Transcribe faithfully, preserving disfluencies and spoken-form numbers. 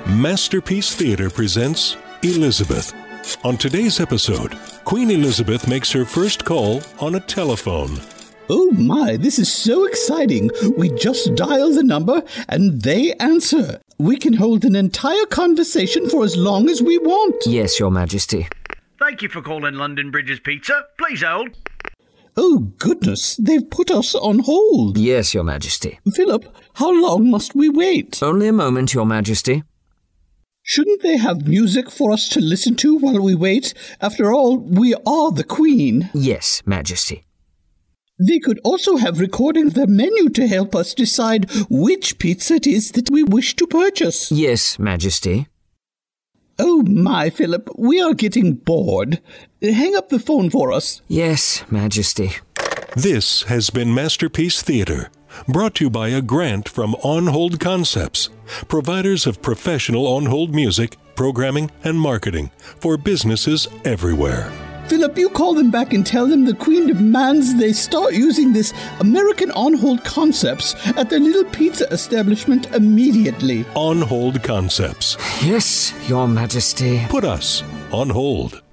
Masterpiece Theater presents Elizabeth. On today's episode, Queen Elizabeth makes her first call on a telephone. Oh my, this is so exciting. We just dial the number and they answer. We can hold an entire conversation for as long as we want. Yes, Your Majesty. Thank you for calling London Bridges Pizza. Please hold. Oh goodness, they've put us on hold. Yes, Your Majesty. Philip, how long must we wait? Only a moment, Your Majesty. Shouldn't they have music for us to listen to while we wait? After all, we are the Queen. Yes, Majesty. They could also have recording of the menu to help us decide which pizza it is that we wish to purchase. Yes, Majesty. Oh my, Philip, we are getting bored. Hang up the phone for us. Yes, Majesty. This has been Masterpiece Theater, brought to you by a grant from On Hold Concepts, providers of professional on-hold music, programming, and marketing for businesses everywhere. Philip, you call them back and tell them the Queen demands they start using this American on-hold concepts at their little pizza establishment immediately. On Hold Concepts. Yes, Your Majesty. Put us on hold.